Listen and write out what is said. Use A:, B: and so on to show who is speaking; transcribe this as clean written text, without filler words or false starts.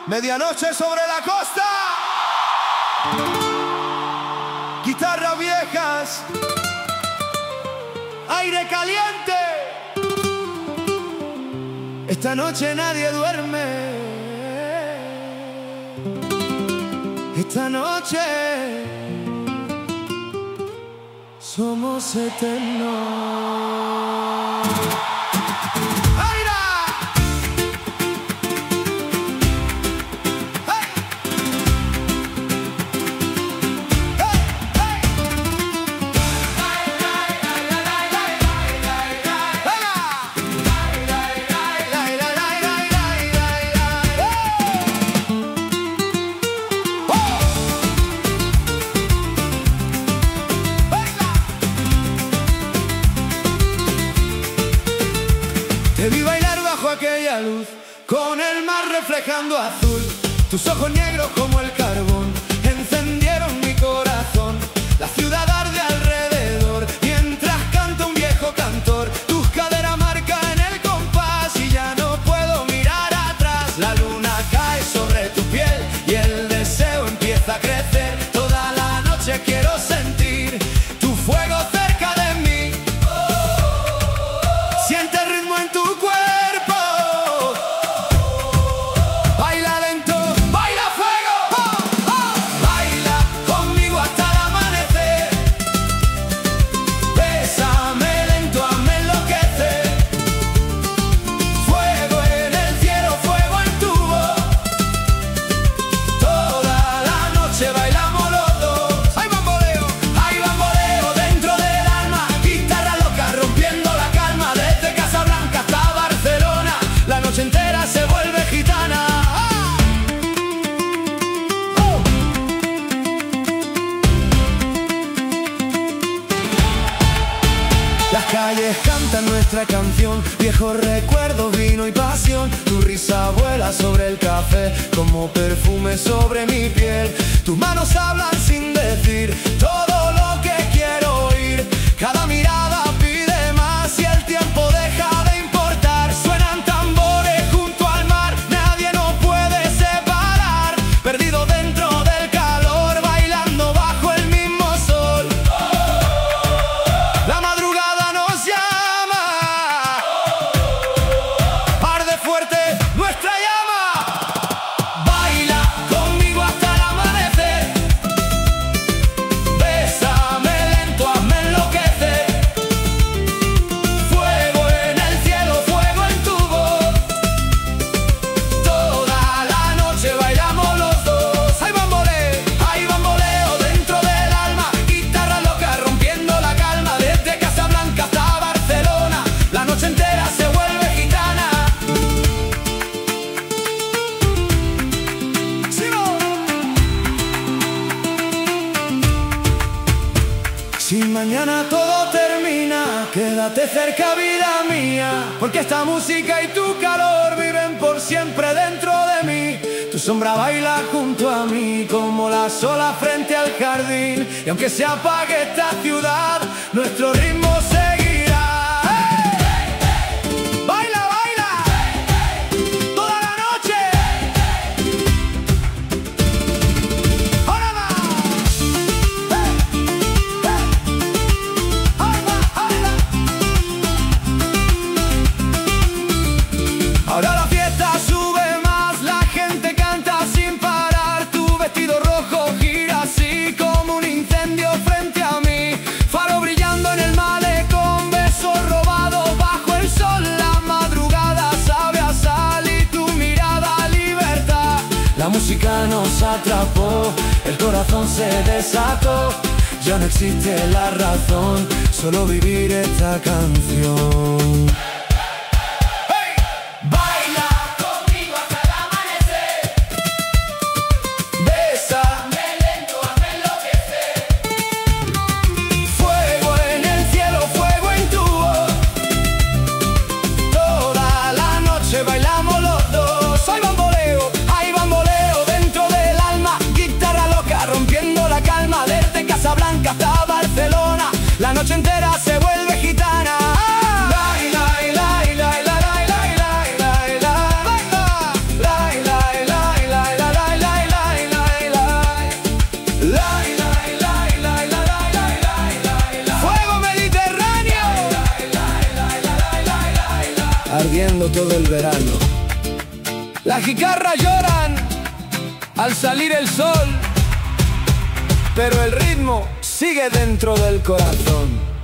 A: Medianoche sobre la costa. Guitarras viejas, aire caliente. Esta noche nadie duerme. Esta noche somos eternos. Te vi bailar bajo aquella luz, con el mar reflejando azul. Tus ojos negros como el carbón encendieron mi corazón. La ciudad arde alrededor mientras canta un viejo cantor. Tus caderas marcan el compás y ya no puedo mirar atrás. La luna cae sobre tu piel y el deseo empieza a crecer. Toda la noche quiero sentir tu fuego cerca de mí. Siente el ritmo en tu cuerpo. Baila lento, baila fuego. Baila conmigo hasta el amanecer. Bésame lento, hazme enloquecer. Fuego en el cielo, fuego en tu voz. Toda la noche bailamos los dos. Hay bamboleo dentro del alma. Guitarra loca rompiendo la calma. Desde Casablanca hasta Barcelona, la noche entera se vuelve gitana. Las calles cantan nuestra canción, viejos recuerdos, vino y pasión. Tu risa vuela sobre el café como perfume sobre mi piel. Tus manos hablan sin decir todo lo que quiero oír. Cada mirada pide más y el tiempo deja de importar. Suenan tambores junto al mar, nadie nos puede separar. Perdido dentro del calor, bailando bajo el mismo sol. La madrugada nos llama. Arde fuerte nuestra llama. Baila conmigo hasta el amanecer. Bésame lento, hazme enloquecer. Fuego en el cielo, fuego en tu voz. Toda la noche bailamos los dos. Hay bamboleo dentro del alma. Guitarra loca rompiendo la calma. Desde Casablanca hasta Barcelona, la noche entera se vuelve gitana. Si mañana todo termina, quédate cerca, vida mía, porque esta música y tu calor viven por siempre dentro de mí. Tu sombra baila junto a mí como la sola frente al jardín. Y aunque se apague esta ciudad, nuestro ritmo seguirá. ¡Hey! ¡Baila, baila! ¡Toda la noche! ¡Ahora va! ¡Hey! ¡Hey! ¡Ahora va! Ahora la fiesta sube más, la gente canta sin parar. Tu vestido rojo gira así como un incendio frente a mí. Faro brillando en el malecón, besos robados bajo el sol. La madrugada sabe a sal y tu mirada a libertad. La música nos atrapó, el corazón se desató. Ya no existe la razón, solo vivir esta canción. Baila conmigo hasta el amanecer. Bésame lento, hazme enloquecer. Fuego en el cielo, fuego en tu voz. Toda la noche bailamos los dos. Hay bamboleo dentro del alma. Guitarra loca rompiendo la calma. Desde Casablanca hasta Barcelona, la noche entera se vuelve gitana. cantando todo el verano. Las guitarras lloran al salir el sol, pero el ritmo sigue dentro del corazón.